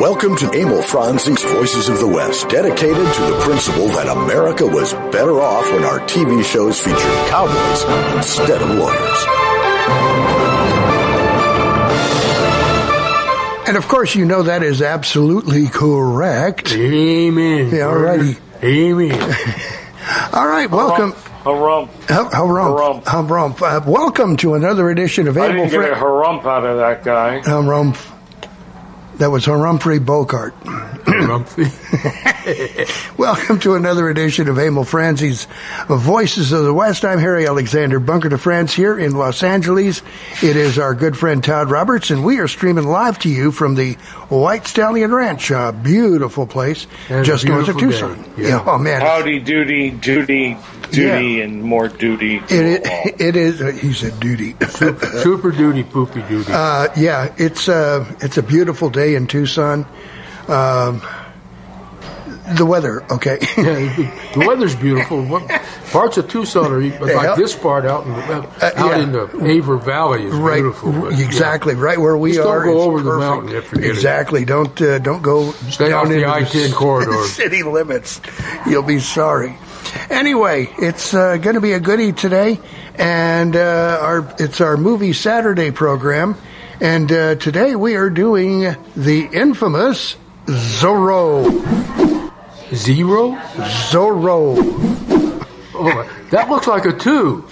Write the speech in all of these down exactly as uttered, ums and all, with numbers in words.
Welcome to Emil Franzi's Voices of the West, dedicated to the principle that America was better off when our T V shows featured cowboys instead of lawyers. And of course, you know that is absolutely correct. Amen. Yeah, all righty. Amen. All right, welcome. Harump. Harump. Harump. Uh, welcome to another edition of I Emil didn't get a Franzi. harump out of that guy. Harump. That was Humphrey Bogart. Welcome to another edition of Emil Franzi's Voices of the West. I'm Harry Alexander Bunker de France here in Los Angeles. It is our good friend Todd Roberts, and we are streaming live to you from the White Stallion Ranch, a beautiful place And just north of beautiful Tucson. day. Yeah. Oh man, Howdy doody, duty, duty, Yeah. and more duty. it, it, it is. Uh, he said duty. Super duty, poopy duty. Uh, yeah, it's uh, it's a beautiful day in Tucson. Um, the weather, okay. Yeah, the weather's beautiful. What, parts of Tucson are like Yeah. this part out in the, out yeah. in the Avon Valley is Right, beautiful. but, exactly, yeah. right where we Just don't are. go it's over the perfect. mountain if you get it. Exactly. Don't uh, don't go Stay down off the into I ten c- corridor. city limits. You'll be sorry. Anyway, it's uh, going to be a goodie today, and uh, our it's our Movie Saturday program, and uh, today we are doing the infamous Zorro. Zero? Zorro. Oh, that looks like a two.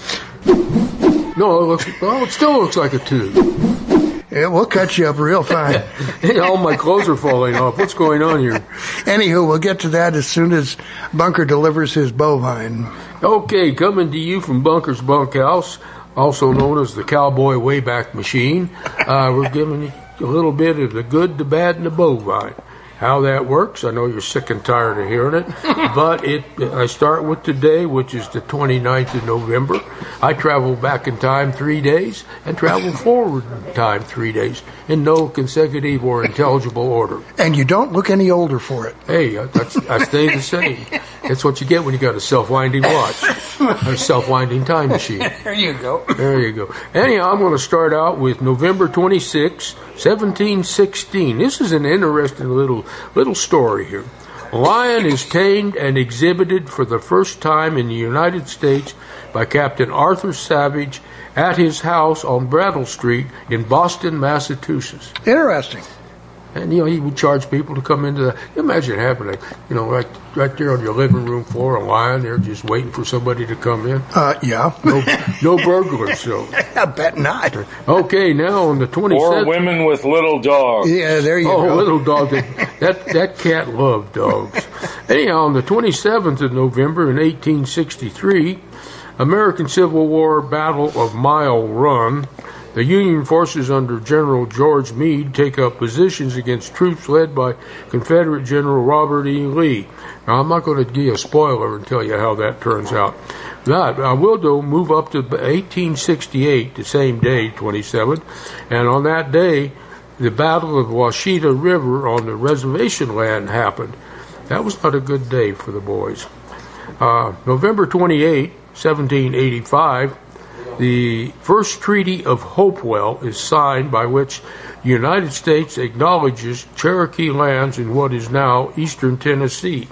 No, it looks. Well, it still looks like a two. Yeah, we'll cut you up real fine. Hey, all my clothes are falling off. What's going on here? Anywho, we'll get to that as soon as Bunker delivers his bovine. Okay, coming to you from Bunker's Bunkhouse, also known as the Cowboy Wayback Machine. Uh, we're giving you a little bit of the good, the bad, and the bovine. How that works, I know you're sick and tired of hearing it, but it. I start with today, which is the twenty-ninth of November. I travel back in time three days and travel forward in time three days in no consecutive or intelligible order. And you don't look any older for it. Hey, that's, I stay the same. That's what you get when you got a self-winding watch, a self-winding time machine. There you go. There you go. Anyhow, I'm going to start out with November twenty-sixth, seventeen sixteen. This is an interesting little little story here. A lion is tamed and exhibited for the first time in the United States by Captain Arthur Savage at his house on Brattle Street in Boston, Massachusetts. Interesting. And, you know, he would charge people to come into the... Imagine having a, you know, right, right there on your living room floor, a lion there just waiting for somebody to come in. Uh, yeah. No, no burglars, so. I bet not. Okay, now on the twenty-seventh... Or women with little dogs. Yeah, there you Oh, go. little dog. That, that, that cat loved dogs. Anyhow, on the twenty-seventh of November in eighteen sixty-three, American Civil War Battle of Mile Run, the Union forces under General George Meade take up positions against troops led by Confederate General Robert E. Lee. Now, I'm not going to give you a spoiler and tell you how that turns out. That I will though move up to eighteen sixty-eight, the same day, twenty-seventh, and on that day, the Battle of Washita River on the reservation land happened. That was not a good day for the boys. Uh, November twenty-eighth, seventeen eighty-five, the first Treaty of Hopewell is signed, by which the United States acknowledges Cherokee lands in what is now eastern Tennessee.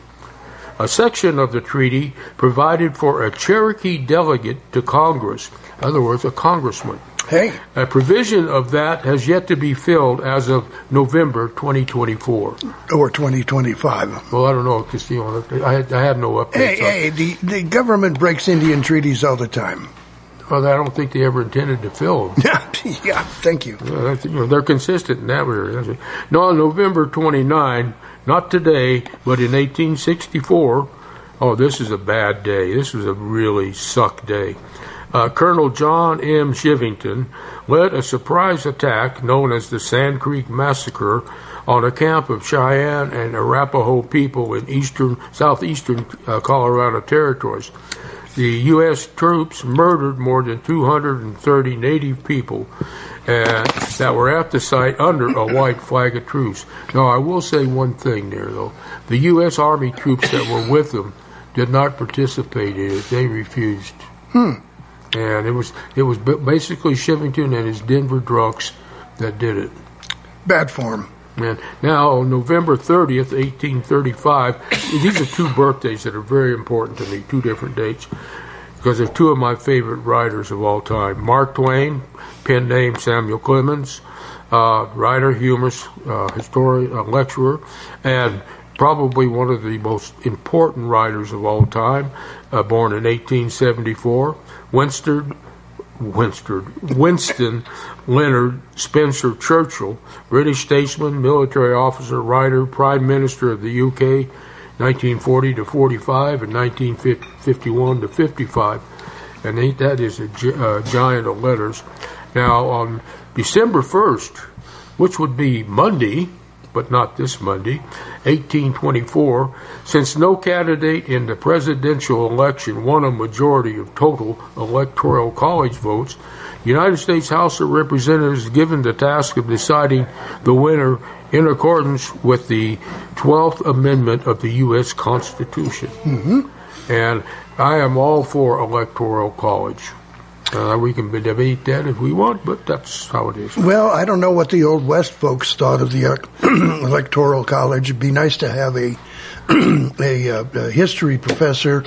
A section of the treaty provided for a Cherokee delegate to Congress, in other words, a congressman. Hey. A provision of that has yet to be filled as of November twenty twenty-four. Or twenty twenty-five. Well, I don't know, because you know, I, I have no updates. Hey, on hey, the, the government breaks Indian treaties all the time. Well, I don't think they ever intended to fill them. Yeah, thank you. Uh, that's, you know, they're consistent in that area. No, on November twenty-ninth, not today, but in eighteen sixty-four, oh, this is a bad day. This was a really suck day. Uh, Colonel John M. Shivington led a surprise attack known as the Sand Creek Massacre on a camp of Cheyenne and Arapaho people in eastern, southeastern uh, Colorado territories. The U S troops murdered more than two hundred thirty Native people uh, that were at the site under a white flag of truce. Now, I will say one thing there, though. The U S Army troops that were with them did not participate in it. They refused. Hmm. And it was it was basically Shivington and his Denver drunks that did it. Bad form. And now, on November thirtieth, eighteen thirty-five, these are two birthdays that are very important to me, two different dates, because they're two of my favorite writers of all time. Mark Twain, pen name Samuel Clemens, uh, writer, humorist, uh, historian, uh, lecturer, and probably one of the most important writers of all time, uh, born in eighteen seventy-four, Winston, Winston, Winston Leonard Spencer Churchill, British statesman, military officer, writer, Prime Minister of the U K, nineteen forty to forty-five, and nineteen fifty-one to fifty-five. And ain't that is a gi- uh, giant of letters. Now, on December first, which would be Monday, but not this Monday, eighteen twenty-four, since no candidate in the presidential election won a majority of total electoral college votes, the United States House of Representatives is given the task of deciding the winner in accordance with the twelfth Amendment of the U S Constitution. Mm-hmm. And I am all for electoral college. Uh, we can debate that if we want, but that's how it is. Well, I don't know what the Old West folks thought of the uh, Electoral College. It'd be nice to have a, a, uh, a history professor,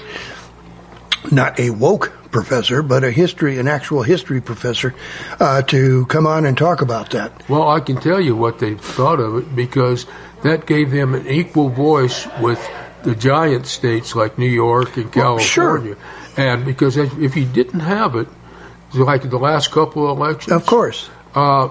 not a woke professor, but a history, an actual history professor, uh, to come on and talk about that. Well, I can tell you what they thought of it, because that gave them an equal voice with the giant states like New York and California. Well, sure. And because if, if you didn't have it, like the last couple of elections, of course, uh,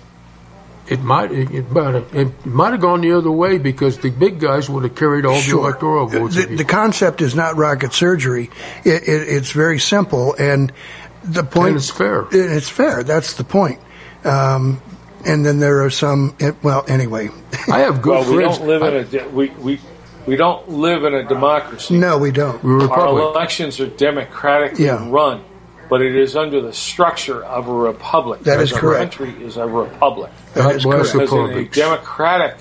it might it, it might have, it might have gone the other way, because the big guys would have carried all sure. the electoral votes. The, the concept is not rocket surgery. It, it, it's very simple, and the point and it's fair. It, it's fair. That's the point. Um, and then there are some. It, well, anyway, I have good well, friends. we don't live in a de- we we we don't live in a democracy. No, we don't. We're Our republic. elections are democratically Yeah. run, but it is under the structure of a republic. That is Our correct. country is a republic. That God is bless correct. Because in a republics. democratic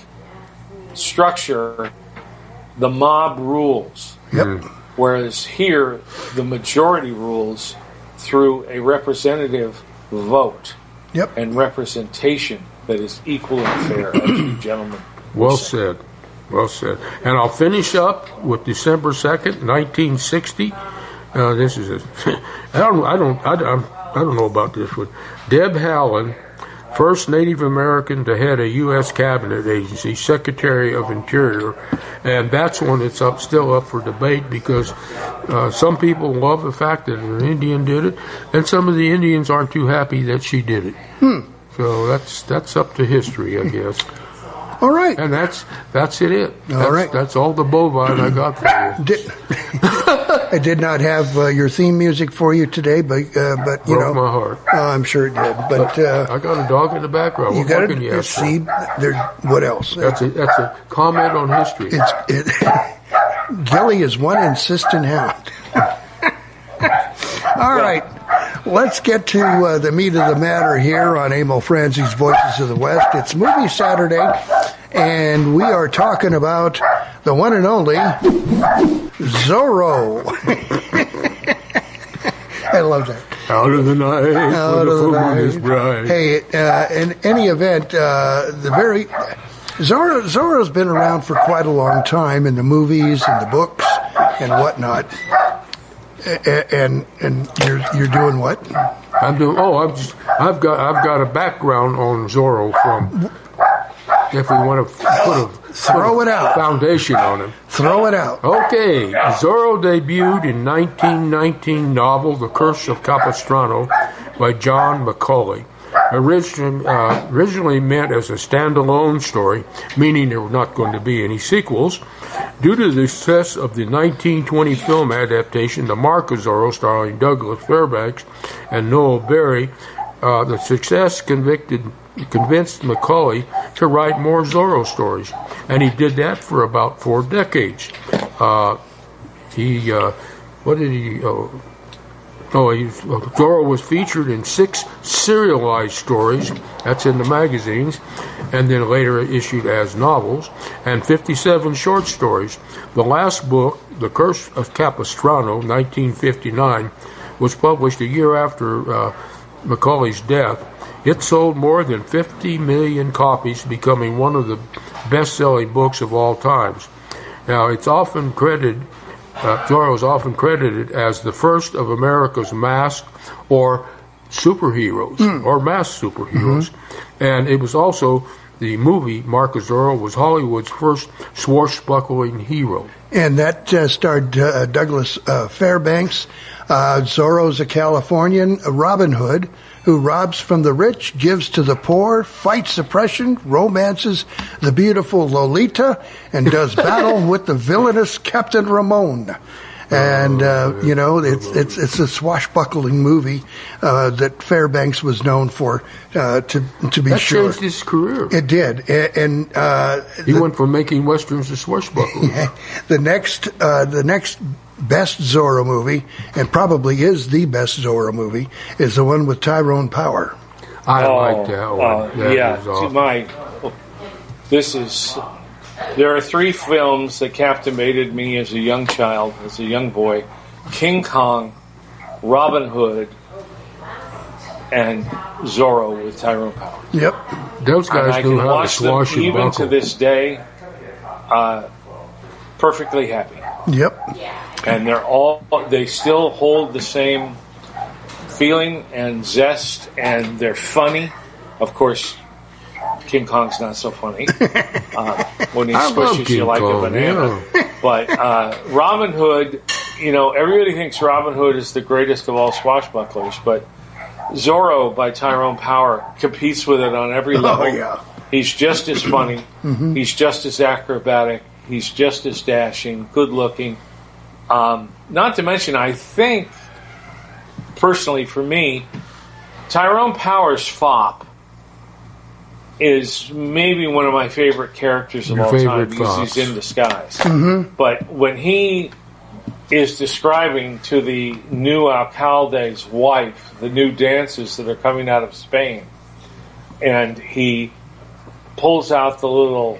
structure, the mob rules. Yep. Whereas here, the majority rules through a representative vote Yep. and representation that is equal and fair, as you gentlemen. Well said. Well said. And I'll finish up with December second, nineteen sixty. Uh, this is a, I don't, I don't, I don't, I don't know about this one. Deb Haaland, first Native American to head a U S cabinet agency, Secretary of Interior, and that's one that's up, still up for debate, because uh, some people love the fact that an Indian did it, and some of the Indians aren't too happy that she did it. Hmm. So that's that's up to history, I guess. All right. And that's that's it. it. All That's, right. That's all the bovine I got for you. Did, I did not have uh, your theme music for you today, but uh, but you Broke know, my heart. uh, I'm sure it did. But uh, I got a dog in the background. you What got more can you to ask for? see there. What else? That's a that's a comment on history. It's it. Gilly is one insistent hound. All right. Let's get to uh, the meat of the matter here on Emil Franzi's Voices of the West. It's Movie Saturday, and we are talking about the one and only Zorro. I love that. Out of the night, Out when the of the full moon night. is bright. Hey, uh, in any event, uh, the very Zorro Zorro's been around for quite a long time in the movies and the books and whatnot. A- And and you're you're doing what? I'm doing. Oh, I'm just. I've got. I've got a background on Zorro from. If we want to put a Throw put it a out. foundation on him. Throw it out. Okay, Zorro debuted in nineteen nineteen novel The Curse of Capistrano by John Macaulay. Originally, uh, originally meant as a standalone story, meaning there were not going to be any sequels. Due to the success of the nineteen twenty film adaptation, The Mark of Zorro, starring Douglas Fairbanks and Noel Berry, uh, the success convicted, convinced Macaulay to write more Zorro stories, and he did that for about four decades. Uh, he, uh, what did he? Uh, Oh, he, Zorro was featured in six serialized stories, that's in the magazines, and then later issued as novels, and fifty-seven short stories. The last book, The Curse of Capistrano, nineteen fifty-nine, was published a year after uh, Macaulay's death. It sold more than fifty million copies, becoming one of the best-selling books of all times. Now, it's often credited, uh, Zorro is often credited as the first of America's masked or superheroes, mm. or masked superheroes. Mm-hmm. And it was also the movie, Mark of Zorro, was Hollywood's first swashbuckling hero. And that uh, starred uh, Douglas uh, Fairbanks. Uh, Zorro's a Californian, a Robin Hood, who robs from the rich, gives to the poor, fights oppression, romances the beautiful Lolita, and does battle with the villainous Captain Ramon. And uh, you know, it's it's it's a swashbuckling movie uh, that Fairbanks was known for. Uh, to to be that sure, changed his career. It did, and, and uh, he the, went from making westerns to swashbuckling. Yeah, the next uh, the next best Zorro movie, and probably is the best Zorro movie, is the one with Tyrone Power. I oh, like that one. Uh, that yeah, awesome. my this is. There are three films that captivated me as a young child, as a young boy: King Kong, Robin Hood, and Zorro with Tyrone Power. Yep, those guys knew how to swash them, and even buckle. to this day, uh, perfectly happy. Yep, and they're all they still hold the same feeling and zest, and they're funny. Of course, King Kong's not so funny uh, when he I squishes you like Kong, a banana. Yeah. But uh, Robin Hood, you know, everybody thinks Robin Hood is the greatest of all swashbucklers, but Zorro by Tyrone Power competes with it on every level. Oh, yeah. He's just as funny. Mm-hmm. He's just as acrobatic. He's just as dashing, good-looking. Um, not to mention, I think, personally for me, Tyrone Power's fop is maybe one of my favorite characters of Your all time because fops. he's in disguise. Mm-hmm. But when he is describing to the new alcalde's wife the new dances that are coming out of Spain, and he pulls out the little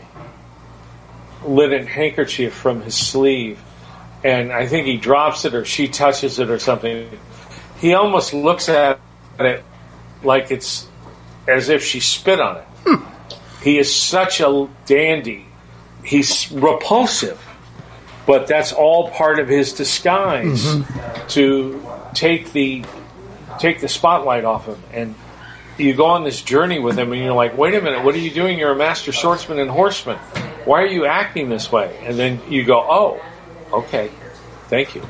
linen handkerchief from his sleeve, and I think he drops it or she touches it or something. He almost looks at it like it's as if she spit on it. Hmm. He is such a dandy. He's repulsive, but that's all part of his disguise mm-hmm. to take the take the spotlight off him. And you go on this journey with him, and you're like, wait a minute, what are you doing? You're a master swordsman and horseman. Why are you acting this way? And then you go, oh, okay, thank you.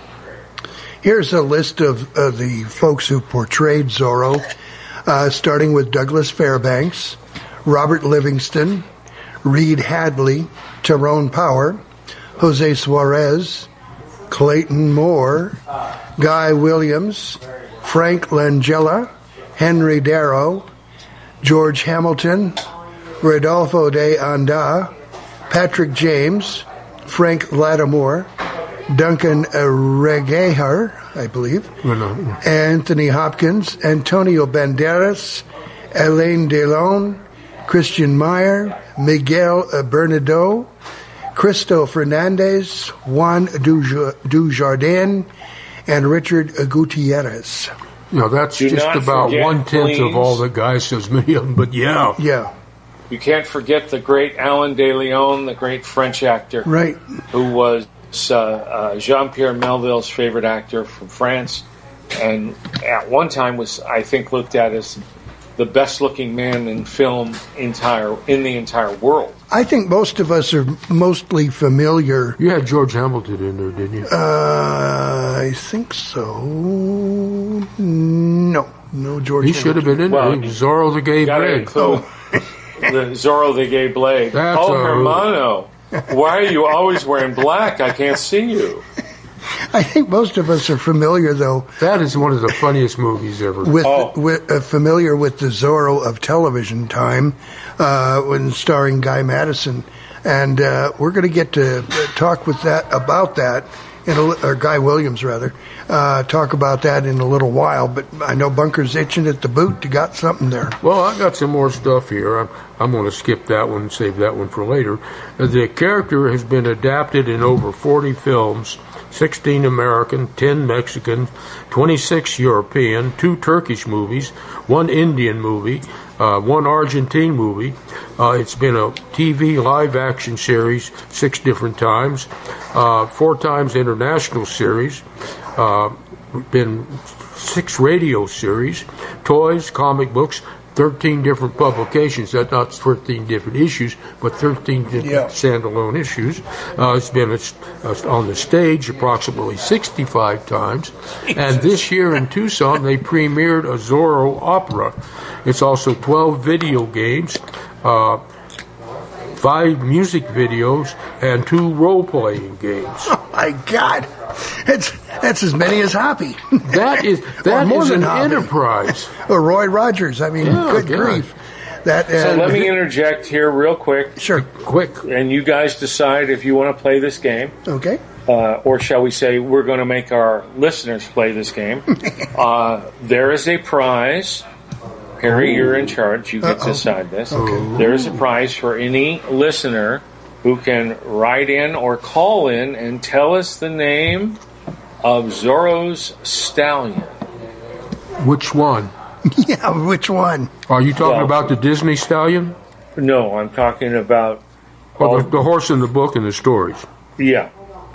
Here's a list of uh, the folks who portrayed Zorro, uh, starting with Douglas Fairbanks, Robert Livingston, Reed Hadley, Tyrone Power, Jose Suarez, Clayton Moore, Guy Williams, Frank Langella, Henry Darrow, George Hamilton, Rodolfo de Anda, Patrick James, Frank Lattimore, Duncan Regeher, I believe, no, no. Anthony Hopkins, Antonio Banderas, Alain Delon, Christian Meyer, Miguel Bernardo, Cristo Fernandez, Juan Dujardin, and Richard Gutierrez. You know, that's Do just not about forget, one-tenth please. of all the guys, says many of them, but yeah. Yeah. You can't forget the great Alain de Leon, the great French actor, Right. who was uh, uh, Jean-Pierre Melville's favorite actor from France, and at one time was, I think, looked at as the best-looking man in film entire in the entire world. I think most of us are mostly familiar. You had George Hamilton in there, didn't you? Uh, I think so. No. No, George He should have been in Well, there. He was Zorro the Gay Gotta Blade. include the Zorro the Gay Blade. That's oh, a- Hermano, why are you always wearing black? I can't see you. I think most of us are familiar, though, That is one of the funniest movies ever. with, Oh. with uh, familiar with the Zorro of television time, uh, when starring Guy Madison, and uh, we're going to get to talk with that about that in a, li- or Guy Williams rather, uh, talk about that in a little while. But I know Bunker's itching at the boot. You got something there? Well, I got some more stuff here. I'm I'm going to skip that one and save that one for later. The character has been adapted in over forty films, sixteen American, ten Mexican, twenty-six European, two Turkish movies, one Indian movie, uh, one Argentine movie. Uh, it's been a T V live-action series six different times, uh, four times international series, uh, been six radio series, toys, comic books, thirteen different publications. That's not thirteen different issues, but thirteen different yeah. standalone issues. Uh, it's been a, a, on the stage approximately sixty-five times. And this year in Tucson, they premiered a Zorro opera. It's also twelve video games, uh, five music videos, and two role-playing games. Oh, my God. That's that's as many as Hoppy. That is that more is than an Hoppy. enterprise. Or Roy Rogers. I mean, Yeah, good God. grief. That, uh, So let me interject here real quick, Sure. Quick. and you guys decide if you want to play this game, Okay. uh, or shall we say we're going to make our listeners play this game. uh, there is a prize. Harry, you're in charge. You get to Uh-oh. decide this. There is a prize for any listener who can write in or call in and tell us the name of Zorro's stallion. Which one? Yeah, which one? Are you talking Well- about the Disney stallion? No, I'm talking about. Or the, the horse in the book and the stories? Yeah.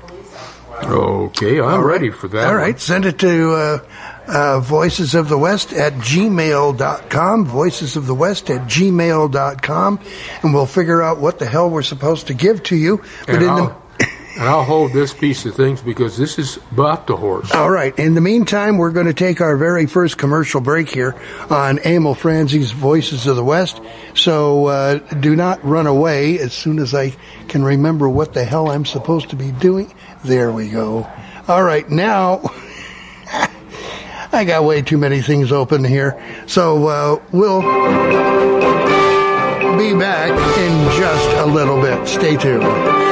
Okay, I'm All right. ready for that. All one. right, send it to uh, uh, Voices of the West at gmail dot com, Voices of the West at gmail dot com, and we'll figure out what the hell we're supposed to give to you. But And in I'll, the and I'll hold this piece of things because this is about the horse. All right. In the meantime, we're going to take our very first commercial break here on Emil Franzi's Voices of the West. So uh, do not run away as soon as I can remember what the hell I'm supposed to be doing. There we go. All right. Now, I got way too many things open here. So uh, we'll be back in just a little bit. Stay tuned.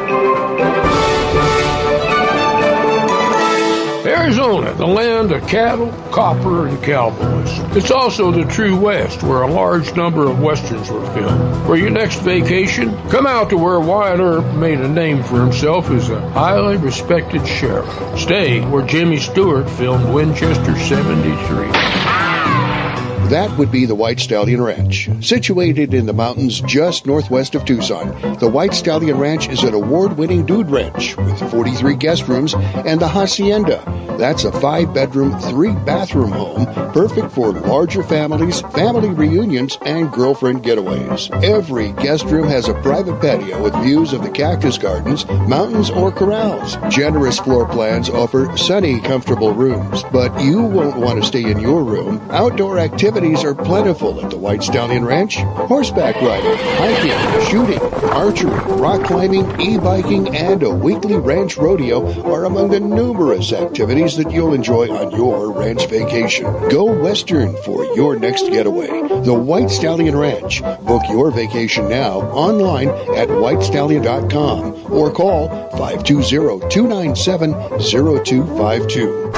Arizona, the land of cattle, copper, and cowboys. It's also the true West, where a large number of Westerns were filmed. For your next vacation, come out to where Wyatt Earp made a name for himself as a highly respected sheriff. Stay where Jimmy Stewart filmed Winchester seventy-three. That would be the White Stallion Ranch. Situated in the mountains just northwest of Tucson, the White Stallion Ranch is an award-winning dude ranch with forty-three guest rooms and the Hacienda. That's a five-bedroom, three-bathroom home, perfect for larger families, family reunions, and girlfriend getaways. Every guest room has a private patio with views of the cactus gardens, mountains, or corrals. Generous floor plans offer sunny, comfortable rooms, but you won't want to stay in your room. Outdoor activities are plentiful at the White Stallion Ranch. Horseback riding, hiking, shooting, archery, rock climbing, e-biking, and a weekly ranch rodeo are among the numerous activities that you'll enjoy on your ranch vacation. Go Western for your next getaway. The White Stallion Ranch. Book your vacation now online at white stallion dot com or call five two zero, two nine seven, zero two five two.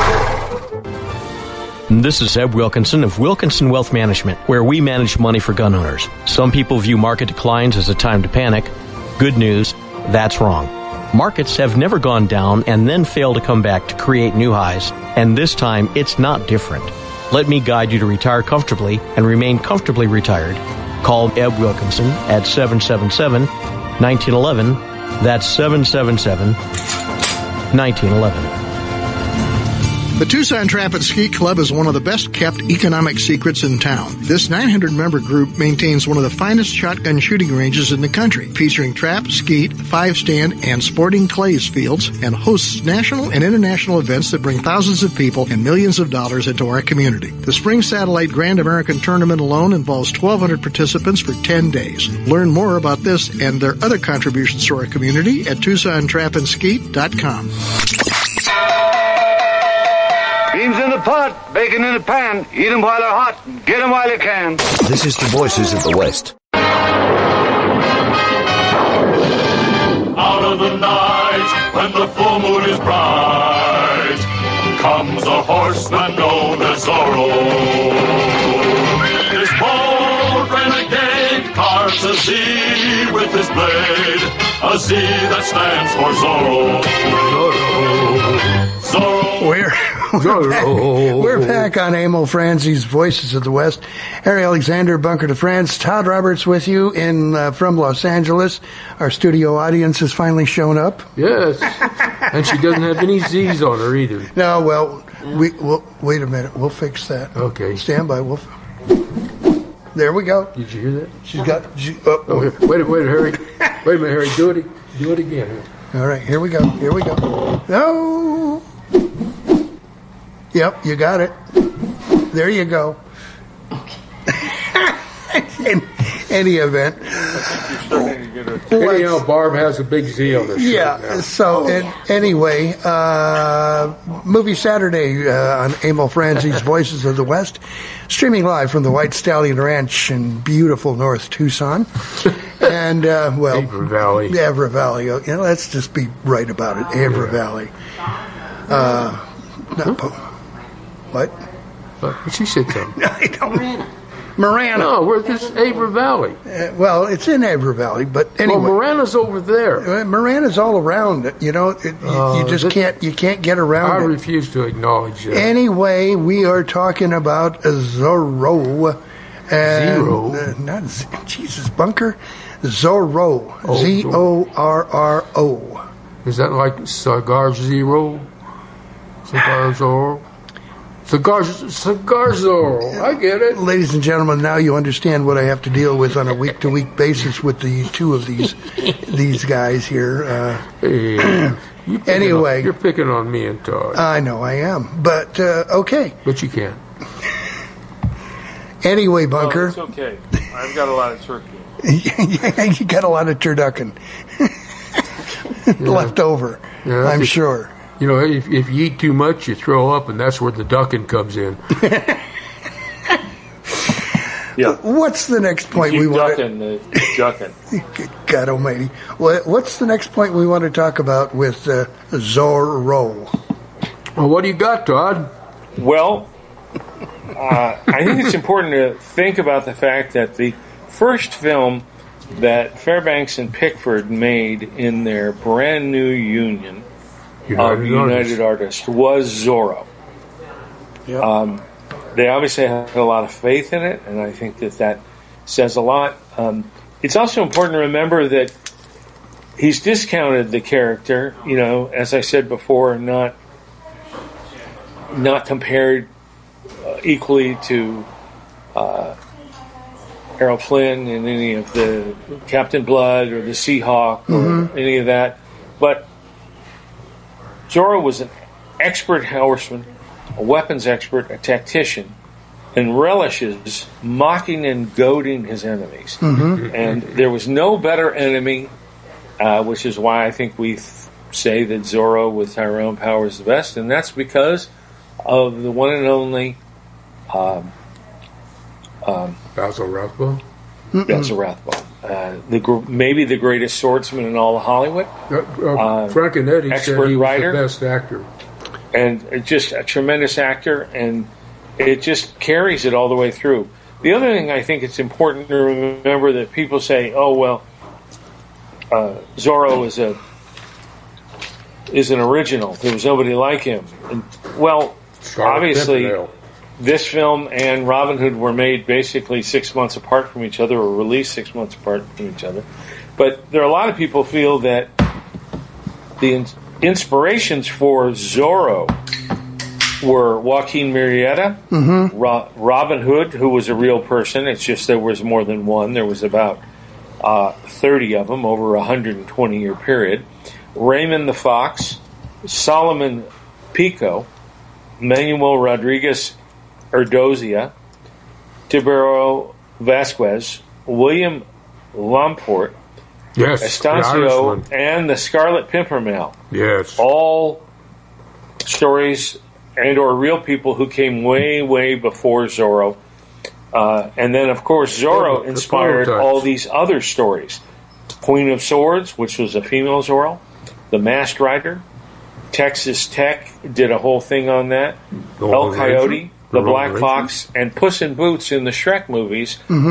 This is Eb Wilkinson of Wilkinson Wealth Management, where we manage money for gun owners. Some people view market declines as a time to panic. Good news, that's wrong. Markets have never gone down and then fail to come back to create new highs, and this time it's not different. Let me guide you to retire comfortably and remain comfortably retired. Call Eb Wilkinson at seven seven seven, one nine one one. That's seven seven seven, one nine one one. The Tucson Trap and Skeet Club is one of the best-kept economic secrets in town. This nine hundred member group maintains one of the finest shotgun shooting ranges in the country, featuring trap, skeet, five-stand, and sporting clays fields, and hosts national and international events that bring thousands of people and millions of dollars into our community. The Spring Satellite Grand American Tournament alone involves twelve hundred participants for ten days. Learn more about this and their other contributions to our community at tucson trap and skeet dot com. Beans in the pot, bacon in the pan. Eat them while they're hot, get them while you can. This is the Voices of the West. Out of the night, when the full moon is bright, comes a horseman known as Zorro. His bold renegade car strikes a Z with his blade, a Z that stands for Zorro. Zorro. We're, we're, back, we're back on Emil Franzi's Voices of the West. Harry Alexander, Bunker de France. Todd Roberts with you in uh, from Los Angeles. Our studio audience has finally shown up. Yes. And she doesn't have any Z's on her either. No, well, we, we'll, wait a minute. We'll fix that. Okay. Stand by. We'll. There we go. Did you hear that? She's got. She, oh, oh, here. Wait, wait, Harry. Wait a minute, Harry. Do it. Do it again. All right. Here we go. Here we go. No. Yep, you got it. There you go. In any event. Anyhow, Barb has a big Z on her shirt. Yeah, now. so in, anyway, uh, Movie Saturday uh, on Emil Franzi's Voices of the West, streaming live from the White Stallion Ranch in beautiful North Tucson. And, uh, well, Avra Valley. Avra Valley. You know, let's just be right about it. Avra yeah. Valley. Uh, not po- what? What? She said something. I don't. Marana. No, we're just Avra Valley. Uh, well, it's in Avra Valley, but anyway. Well, Marana's over there. Uh, Marana's all around it. You know, it, you, uh, you just can't you can't get around I it. I refuse to acknowledge that. Anyway, we are talking about Zorro. And, Zero. Uh, not Z- Jesus Bunker. Zorro. Oh, Z O R R O. Is that like Cigar Zero? Cigar Zorro? Cigar, Cigar Zorro. I get it. Ladies and gentlemen, now you understand what I have to deal with on a week-to-week basis with the two of these these guys here. Uh, hey, you anyway. On, you're picking on me and Todd. I know I am, but uh, okay. But you can't. Anyway, Bunker. Oh, it's okay. I've got a lot of turkey. You got a lot of turducken yeah. left over, yeah, I'm just, sure. You know, if, if you eat too much, you throw up, and that's where the ducking comes in. Yeah. What's the next point you we want to... The ducking. God almighty. What's the next point we want to talk about with uh, Zorro? Well, what do you got, Todd? Well, uh, I think it's important to think about the fact that the first film that Fairbanks and Pickford made in their brand new union United of United Artists. Artists was Zorro. Yep. Um, they obviously had a lot of faith in it, and I think that that says a lot. Um, it's also important to remember that he's discounted the character, you know, as I said before, not not compared uh, equally to uh, Errol Flynn in any of the Captain Blood or the Seahawk or mm-hmm. any of that. But Zorro was an expert horseman, a weapons expert, a tactician, and relishes mocking and goading his enemies. Mm-hmm. And there was no better enemy, uh, which is why I think we th- say that Zorro with Tyrone Power is the best, and that's because of the one and only um, um, Basil Rathbone. Basil Rathbone. Uh, the gr- maybe the greatest swordsman in all of Hollywood. Uh, uh, Frank and Eddie said he was writer, the best actor. And just a tremendous actor, and it just carries it all the way through. The other thing I think it's important to remember that people say, "Oh well, uh, Zorro is a is an original. There was nobody like him." And, well, Scarlet obviously, Pimpernel. This film and Robin Hood were made basically six months apart from each other, or released six months apart from each other. But there are a lot of people feel that the in- inspirations for Zorro were Joaquin Murrieta, mm-hmm. Ro- Robin Hood, who was a real person. It's just there was more than one. There was about uh, thirty of them over a one hundred twenty year period. Raymond the Fox, Solomon Pico, Manuel Rodriguez Erdozia, Tibero Vasquez, William Lamport, yes, Estacio, and the Scarlet Pimpernel. Yes. All stories and or real people who came way, way before Zorro. Uh, and then, of course, Zorro the inspired prototypes. all these other stories. Queen of Swords, which was a female Zorro. The Masked Rider. Texas Tech did a whole thing on that. The El Ranger, Coyote, the The Black Ranger. Fox, and Puss in Boots in the Shrek movies Mm-hmm.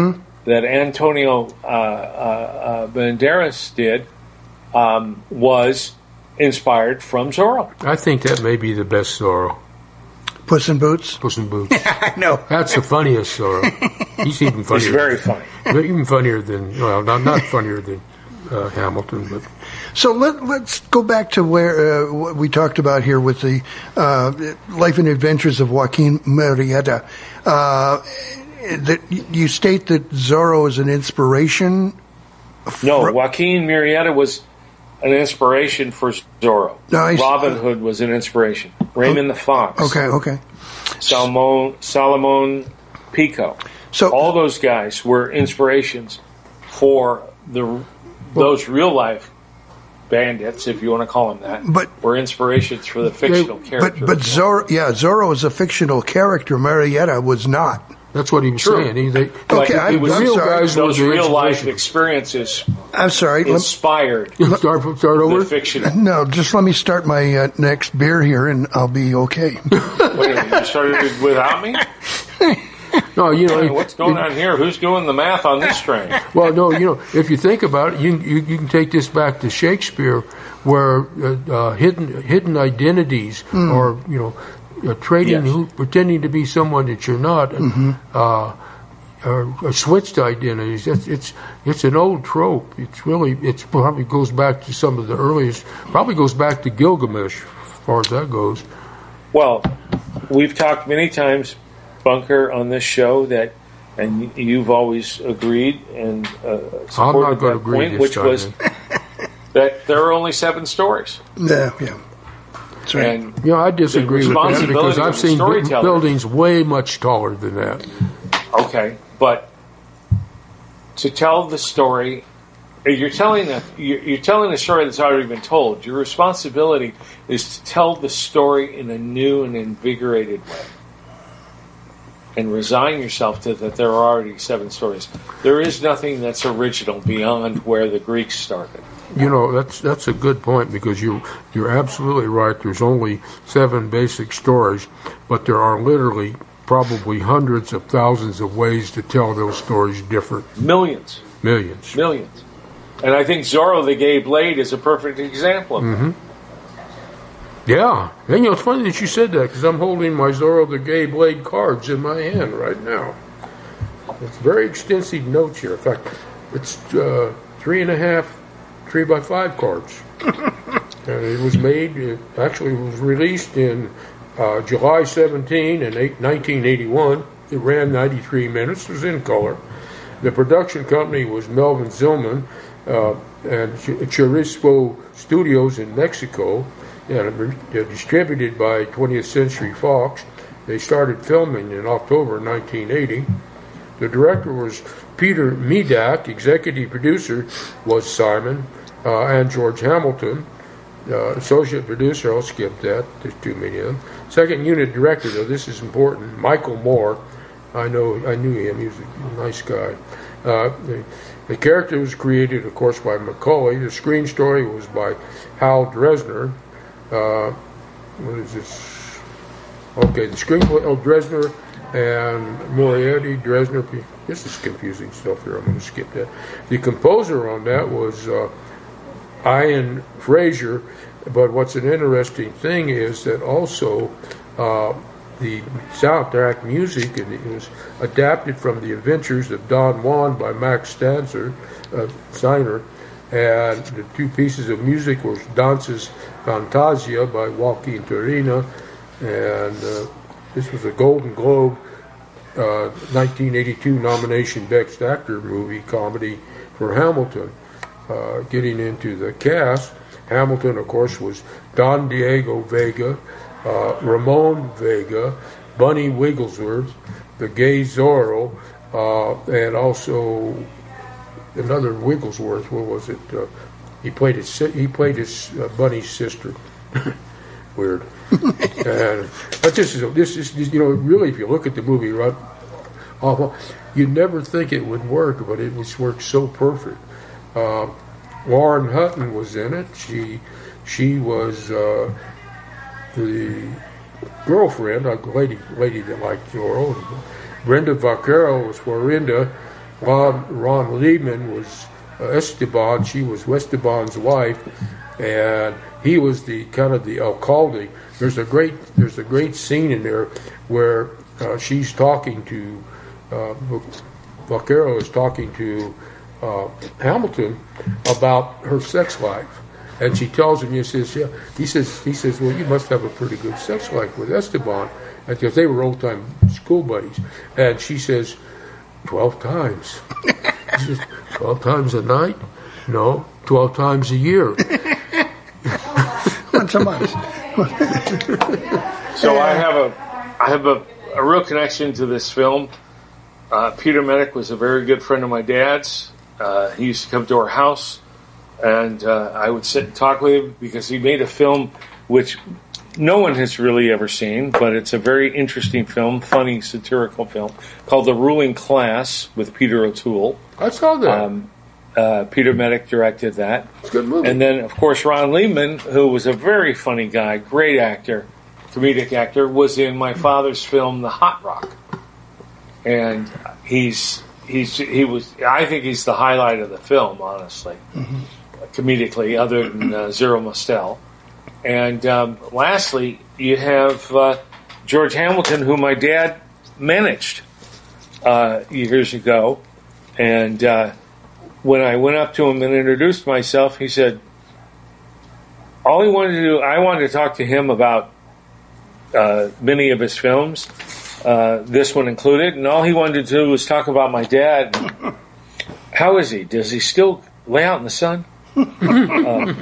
that Antonio uh, uh, uh, Banderas did um, was inspired from Zorro. I think that may be the best Zorro. Puss in Boots? Puss in Boots. I know. That's the funniest Zorro. He's even funnier. He's very funny. Even funnier than, well, not, not funnier than uh, Hamilton, but... So let, let's go back to where uh, what we talked about here with the uh, life and adventures of Joaquin Murrieta. Uh, that you state that Zorro is an inspiration? No, Joaquin Murrieta was an inspiration for Zorro. No, I- Robin Hood was an inspiration. Raymond the Fox. Okay, okay. Salmon, Salomon Pico. So all those guys were inspirations for the those real life bandits, if you want to call them that. But were inspirations for the fictional But characters. but Zorro, yeah, Zorro is a fictional character. Murrieta was not. That's what he was True. saying. He, they, But Okay, I- it was I'm real sorry. guys were those the real life inspiration. experiences I'm sorry. Lem- inspired Start, start over? the fictional. no, just let me start my uh, next beer here, and I'll be okay. Wait a minute, you started without me? No, you know, Hey, what's going on here? Who's doing the math on this train? well, no, you know, if you think about it, you, you, you can take this back to Shakespeare, where uh, uh, hidden hidden identities, or you know, uh, trading, Yes. who, pretending to be someone that you're not, and, uh, or, or switched identities. It's, it's it's an old trope. It's really it's probably goes back to some of the earliest. Probably goes back to Gilgamesh, as far as that goes. Well, we've talked many times, Bunker, on this show that, and you've always agreed and uh, I'm supported not going that to agree point, this which time. was that there are only seven stories. Yeah, yeah. That's right. And You know, I disagree The with that responsibility because of I've the seen bu- storyteller. buildings way much taller than that. okay, but to tell the story, you're telling a you're you're telling a story that's already been told. Your responsibility is to tell the story in a new and invigorated way, and resign yourself to that there are already seven stories. There is nothing that's original beyond where the Greeks started. You know, that's that's a good point because you you're absolutely right. There's only seven basic stories, but there are literally probably hundreds of thousands of ways to tell those stories different. Millions, Millions. millions, and I think Zorro the Gay Blade is a perfect example of that. Yeah. And you know, it's funny that you said that because I'm holding my Zorro the Gay Blade cards in my hand right now. It's very extensive notes here. In fact, it's uh, three and a half three by five cards. And it was made, it actually was released in uh, July seventeenth in eight, nineteen eighty-one. It ran ninety-three minutes. It was in color. The production company was Melvin Zillman uh, and Ch- Charisco Studios in Mexico, and uh, distributed by twentieth Century Fox. They started filming in October nineteen eighty. The director was Peter Medak. Executive producer was Simon uh, and George Hamilton. Uh, associate producer, I'll skip that. There's too many of them. Second unit director, though, this is important, Michael Moore. I know, I knew him. He was a nice guy. Uh, the, the character was created, of course, by Macaulay. The screen story was by Hal Dresner. Uh, what is this? Okay, the screenplay, oh, Dresner and Moriarty, Dresner. This is confusing stuff here. I'm going to skip that. The composer on that was uh, Ian Fraser. But what's an interesting thing is that also uh, the soundtrack music, and it was adapted from The Adventures of Don Juan by Max Stanzer, uh, Steiner, and the two pieces of music were Dances Fantasia by Joaquin Turina, and uh, this was a Golden Globe uh, nineteen eighty-two nomination Best Actor movie comedy for Hamilton. Uh, getting into the cast, Hamilton, of course, was Don Diego Vega, uh, Ramon Vega, Bunny Wigglesworth, the Gay Zorro, uh, and also another Wigglesworth. What was it? Uh, he played his si- he played his uh, Bunny's sister. Weird. And but this is this is you know really if you look at the movie, right, uh, you'd never think it would work, but it was worked so perfect. Uh, Lauren Hutton was in it. She she was uh, the girlfriend, a lady lady that liked Zorro. Brenda Vaquero was Florinda. Ron, Ron Lehman was uh, Esteban. She was Esteban's wife, and he was the kind of the alcalde. There's a great there's a great scene in there where uh, she's talking to uh, Vaquero is talking to uh, Hamilton about her sex life, and she tells him, he says, yeah, he says, he says, well, you must have a pretty good sex life with Esteban, because they were old time school buddies, and she says, twelve times. She says, twelve times a night? No, twelve times a year. Once a month. So I have a, I have a, a real connection to this film. Uh, Peter Medic was a very good friend of my dad's. Uh, he used to come to our house, and uh, I would sit and talk with him because he made a film which no one has really ever seen, but it's a very interesting film, funny, satirical film, called The Ruling Class with Peter O'Toole. I saw that. Um, uh, Peter Medic directed that. It's a good movie. And then, of course, Ron Lehman, who was a very funny guy, great actor, comedic actor, was in my father's film, The Hot Rock. And he's he's he was I think he's the highlight of the film, honestly, mm-hmm. comedically, other than uh, Zero Mostel. And um, lastly, you have uh, George Hamilton, who my dad managed uh, years ago. And uh, when I went up to him and introduced myself, he said, all he wanted to do, I wanted to talk to him about uh, many of his films, uh, this one included, and all he wanted to do was talk about my dad. How is he? Does he still lay out in the sun? uh,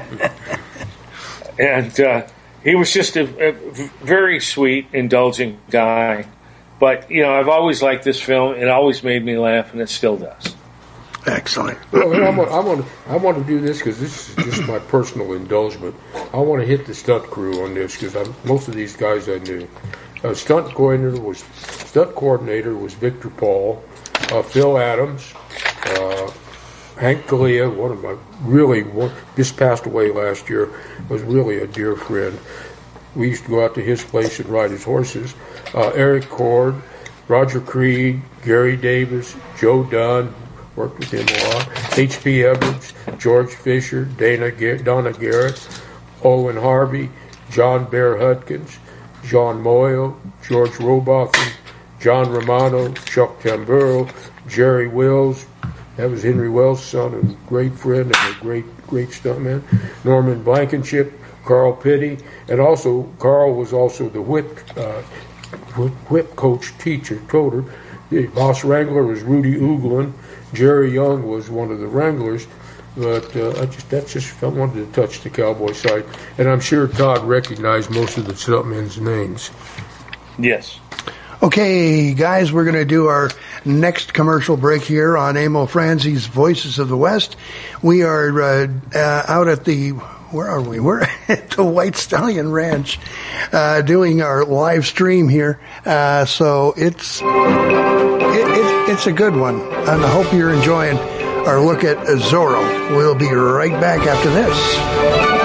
And uh, he was just a, a very sweet, indulgent guy. But, you know, I've always liked this film. It always made me laugh, and it still does. Excellent. Well, I want, I want, I want to do this because this is just my personal indulgence. I want to hit the stunt crew on this because most of these guys I knew. Uh, stunt coordinator was stunt coordinator was Victor Paul, uh, Phil Adams, uh, Hank Galea, one of my really one, just passed away last year, was really a dear friend. We used to go out to his place and ride his horses. Uh, Eric Cord, Roger Creed, Gary Davis, Joe Dunn, worked with him a lot. H P Edwards, George Fisher, Dana Donna Garrett, Owen Harvey, John Bear Hudkins, John Moyle, George Robotham, John Romano, Chuck Tamburo, Jerry Wills. That was Henry Wells' son, a great friend and a great, great stuntman. Norman Blankenship, Carl Pitty, and also Carl was also the whip, uh, whip coach, teacher, toter. The boss wrangler was Rudy Uglin. Jerry Young was one of the wranglers. But uh, I just that's just I wanted to touch the cowboy side, and I'm sure Todd recognized most of the stuntmen's names. Yes. Okay, guys, we're going to do our next commercial break here on Emil Franzi's Voices of the West. We are uh, uh, out at the, where are we? We're at the White Stallion Ranch uh, doing our live stream here. Uh, so it's, it, it, it's a good one, and I hope you're enjoying our look at Zorro. We'll be right back after this.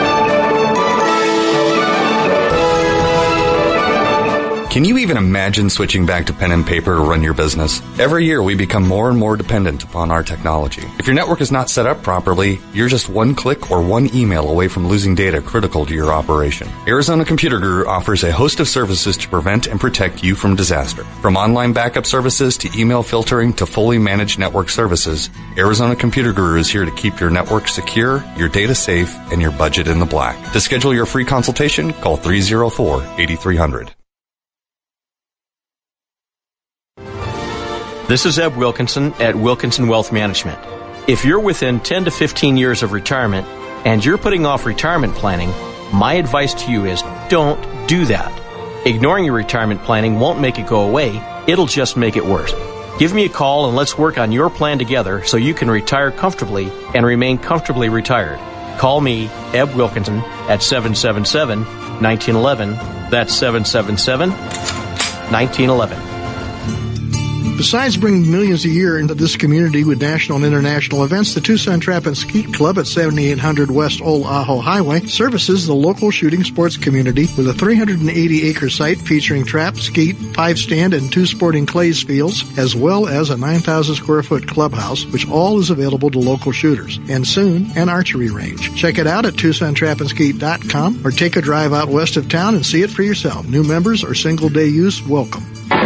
Can you even imagine switching back to pen and paper to run your business? Every year we become more and more dependent upon our technology. If your network is not set up properly, you're just one click or one email away from losing data critical to your operation. Arizona Computer Guru offers a host of services to prevent and protect you from disaster. From online backup services to email filtering to fully managed network services, Arizona Computer Guru is here to keep your network secure, your data safe, and your budget in the black. To schedule your free consultation, call three oh four, eight three hundred. This is Eb Wilkinson at Wilkinson Wealth Management. If you're within ten to fifteen years of retirement and you're putting off retirement planning, my advice to you is don't do that. Ignoring your retirement planning won't make it go away, it'll just make it worse. Give me a call and let's work on your plan together so you can retire comfortably and remain comfortably retired. Call me, Eb Wilkinson, at seven seven seven, one nine one one. That's seven seven seven, one nine one one. Besides bringing millions a year into this community with national and international events, the Tucson Trap and Skeet Club at seventy-eight hundred West Old Ajo Highway services the local shooting sports community with a three hundred eighty acre site featuring trap, skeet, five stand, and two sporting clays fields, as well as a nine thousand square foot clubhouse, which all is available to local shooters, and soon an archery range. Check it out at Tucson Trap and Skeet dot com or take a drive out west of town and see it for yourself. New members or single day use welcome.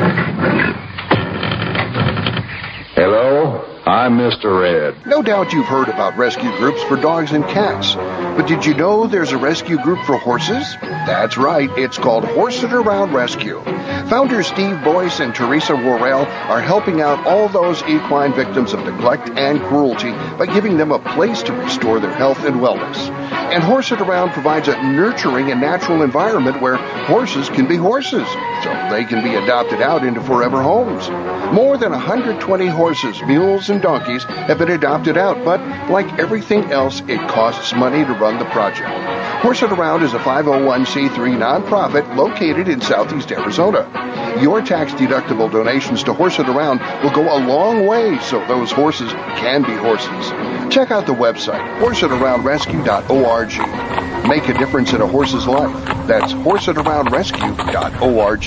Hello, I'm Mister Red. No doubt you've heard about rescue groups for dogs and cats. But did you know there's a rescue group for horses? That's right, it's called Horse It Around Rescue. Founders Steve Boyce and Teresa Worrell are helping out all those equine victims of neglect and cruelty by giving them a place to restore their health and wellness. And Horse It Around provides a nurturing and natural environment where horses can be horses, so they can be adopted out into forever homes. More than one hundred twenty horses, mules, and donkeys have been adopted out, but like everything else, it costs money to run the project. Horse It Around is a five oh one c three nonprofit located in southeast Arizona. Your tax-deductible donations to Horse It Around will go a long way so those horses can be horses. Check out the website, horse it around rescue dot org. Make a difference in a horse's life. That's horse it around rescue dot org.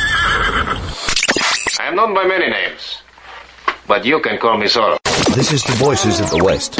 I am known by many names, but you can call me Zorro. This is the Voices of the West.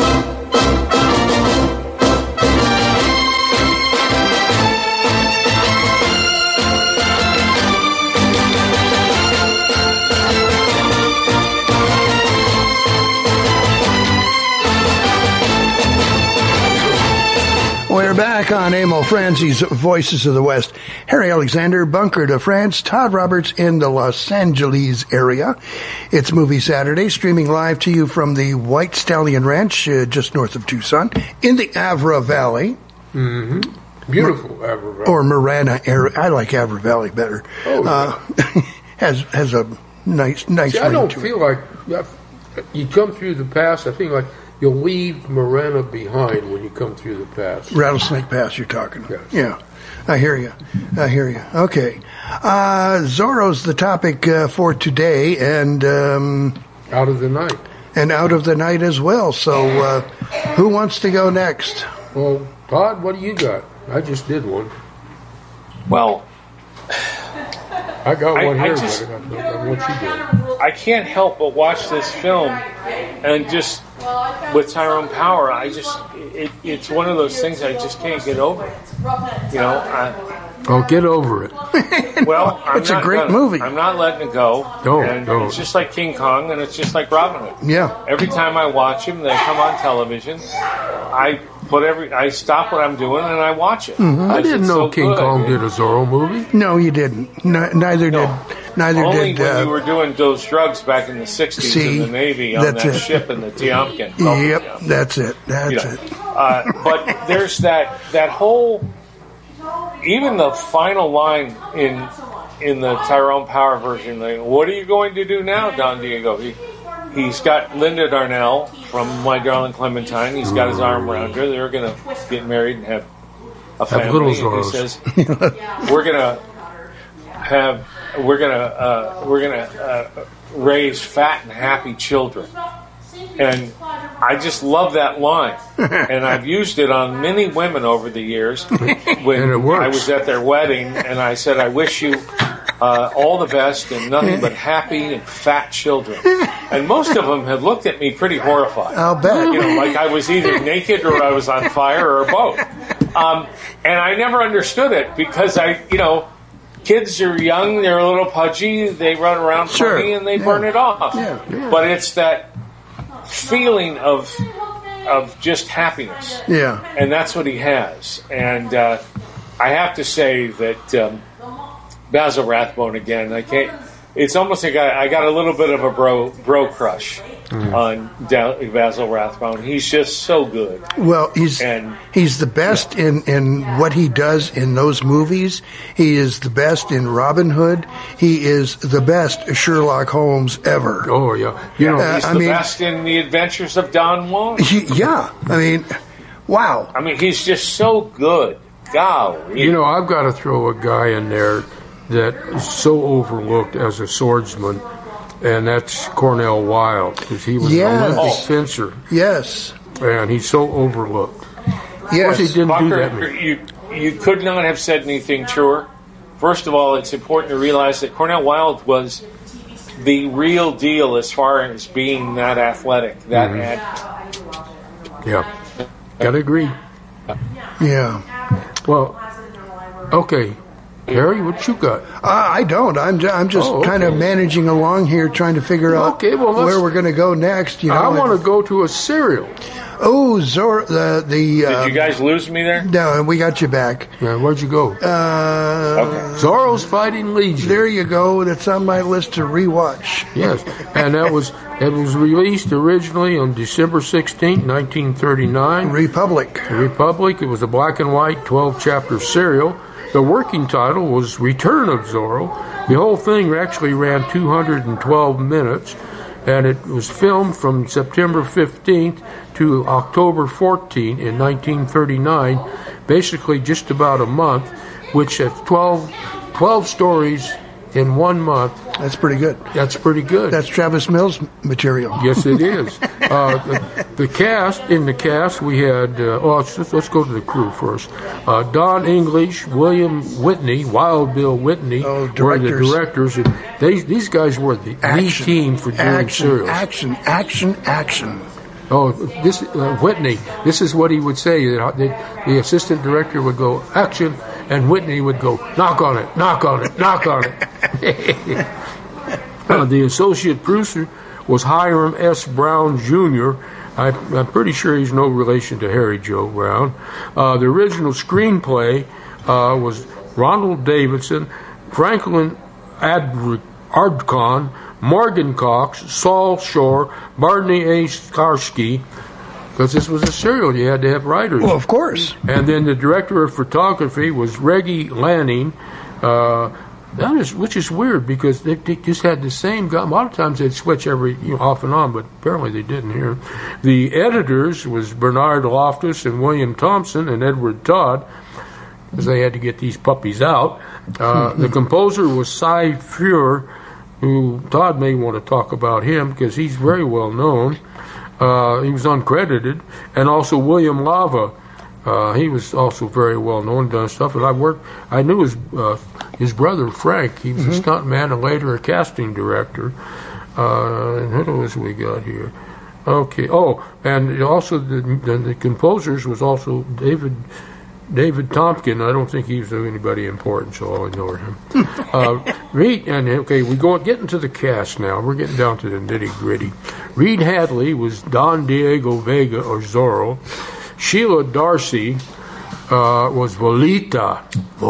We're back on Amo Franzi's Voices of the West. Harry Alexander, Bunker de France, Todd Roberts in the Los Angeles area. It's Movie Saturday, streaming live to you from the White Stallion Ranch, uh, just north of Tucson, in the Avra Valley. Mm-hmm. Beautiful Mar- Avra Valley. Or Marana area. I like Avra Valley better. Oh, yeah. uh, has has a nice nice. See, I don't feel it. like you come through the pass. I think like. You'll leave Marana behind when you come through the pass. Rattlesnake Pass, you're talking about. Yes. Yeah, I hear you. I hear you. Okay. Uh, Zorro's the topic uh, for today, and... Um, out of the night. And out of the night as well. So, uh, who wants to go next? Well, Todd, what do you got? I just did one. Well... I got one I, here, I just, but I don't know what you did. I can't help but watch this film, and just with Tyrone Power, I just it, it's one of those things I just can't get over. You know, I, oh, get over it. Well, I'm it's a not great gonna, movie. I'm not letting it go. Don't, and don't. It's just like King Kong, and it's just like Robin Hood. Yeah. Every time I watch him, they come on television. I put every I stop what I'm doing and I watch it. Mm-hmm. I didn't know so King good. Kong did a Zorro movie. No, you didn't. No, neither No. did. Neither Only did. when Uh, you were doing those drugs back in the sixties see, in the Navy on that's that it. ship in the Tiomkin. Yep, Tiomkin. that's it. That's You know, it. Uh, but there's that that whole, even the final line in in the Tyrone Power version. Like, what are you going to do now, Don Diego? He he's got Linda Darnell from My Darling Clementine. He's got his arm around her. They're going to get married and have a family. Have little and he Zorros. says, "We're going to have we're going to uh, we're going to uh, raise fat and happy children." And I just love that line. And I've used it on many women over the years. When And it works. I was at their wedding, and I said, I wish you uh, all the best and nothing but happy and fat children. And most of them had looked at me pretty horrified. I'll bet. You know, like I was either naked or I was on fire or both. Um, and I never understood it because I, you know, kids are young, they're a little pudgy, they run around Sure. funny, and they Yeah. burn it off. Yeah. Yeah. But it's that feeling of of just happiness, Yeah. and that's what he has. And uh, I have to say that um, Basil Rathbone again. I can't. It's almost like I, I got a little bit of a bro bro crush Mm. on Da- Basil Rathbone. He's just so good. Well, he's And- he's the best in, in what he does in those movies. He is the best in Robin Hood. He is the best Sherlock Holmes ever. Oh yeah, you know. Uh, He's I the mean- best in The Adventures of Don Juan. He, yeah, I mean, wow. I mean, he's just so good. Golly. You know, I've got to throw a guy in there that is so overlooked as a swordsman, and that's Cornell Wilde, because he was Yes. an Olympic Oh. fencer, Yes. and he's so overlooked. Of Yes. course, he didn't do that Bucker, many. you, you could not have said anything truer. First of all, it's important to realize that Cornell Wilde was the real deal as far as being that athletic, that Mhm. ad- Yeah, gotta agree. Yeah. Well, okay, Harry, what you got? Uh, I don't. I'm ju- I'm just Oh, okay. kind of managing along here, trying to figure out Okay, well, let's- where we're going to go next. You know, I want to go to a cereal. Oh, Zor, the the. Uh, Did you guys lose me there? No, we got you back. Yeah, where'd you go? Uh, Okay. Zorro's Fighting Legion. There you go. That's on my list to rewatch. Yes, and that was it was released originally on December sixteenth, nineteen thirty-nine. Republic. Republic. It was a black and white twelve chapter serial. The working title was Return of Zorro. The whole thing actually ran two hundred twelve minutes, and it was filmed from September fifteenth to October fourteenth in nineteen thirty-nine, basically just about a month, which at twelve, twelve stories in one month. That's pretty good. That's pretty good. That's Travis Mills material. Yes, it is. uh, the, the cast, in the cast, we had, uh, oh, let's, let's go to the crew first. Uh, Don English, William Whitney, Wild Bill Whitney Oh, were the directors. directors. And they, these guys were the, the Action. team for doing Action, serials. action, action, action. Oh, this uh, Whitney, this is what he would say. That the, the assistant director would go, action, and Whitney would go, knock on it, knock on it, knock on it. Uh, the associate producer was Hiram S. Brown Junior I, I'm pretty sure he's no relation to Harry Joe Brown. Uh, the original screenplay uh, was Ronald Davidson, Franklin Ad- Ardcon, Morgan Cox, Saul Shore, Barney A. Skarsky, because this was a serial, you had to have writers. Well, of course. And then the director of photography was Reggie Lanning, uh, that is, which is weird because they, they just had the same guy. A lot of times they'd switch every you know, off and on, but apparently they didn't here. The editors was Bernard Loftus and William Thompson and Edward Todd, because they had to get these puppies out. Uh, the composer was Cy Fuhr, who Todd may want to talk about him because he's very well known. Uh, he was uncredited, and also William Lava. Uh, he was also very well known, done stuff. And I worked. I knew his uh, his brother Frank. He was Mm-hmm. a stuntman and later a casting director. Uh, and what else we got here? Okay. Oh, and also the, the the composers was also David. David Tompkin, I don't think he was anybody important, so I'll ignore him. uh, Reed, and okay, we go getting to the cast now. We're getting down to the nitty gritty. Reed Hadley was Don Diego Vega, or Zorro. Sheila Darcy uh, was Volita,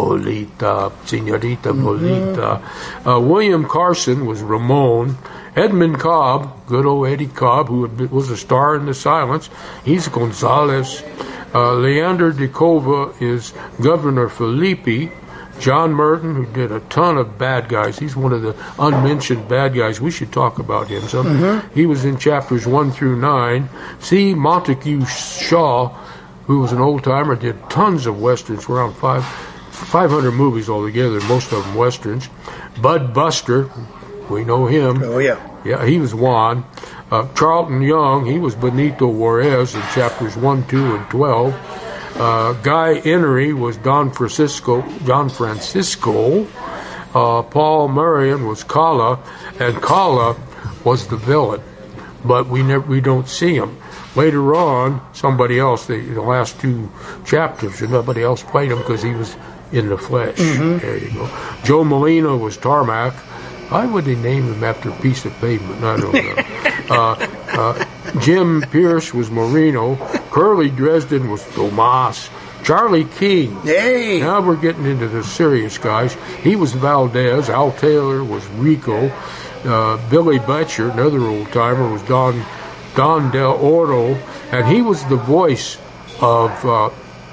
Volita, Senorita Volita. Uh, William Carson was Ramon. Edmund Cobb, good old Eddie Cobb, who was a star in The Silence, he's Gonzalez. Uh, Leander de Cova is Governor Felipe. John Merton, who did a ton of bad guys. He's one of the unmentioned bad guys. We should talk about him some. Mm-hmm. He was in chapters one through nine. C. Montague Shaw, who was an old-timer, did tons of westerns, around five, five hundred movies altogether, most of them westerns. Bud Buster, we know him. Oh, yeah. Yeah, he was Juan. Uh, Charlton Young, he was Benito Juarez in chapters one, two, and twelve. Uh, Guy Enery was Don Francisco. Don Francisco. Uh, Paul Marion was Kala, and Kala was the villain, but we never we don't see him. Later on, somebody else. The, the last two chapters, nobody else played him because he was in the flesh. Mm-hmm. There you go. Joe Molina was Tarmac. Why would they name him after a piece of pavement? I don't know. uh, uh, Jim Pierce was Marino. Curly Dresden was Tomas. Charlie King. Hey! Now we're getting into the serious guys. He was Valdez. Al Taylor was Rico. Uh, Billy Butcher, another old timer, was Don Don Del Oro, and he was the voice of uh,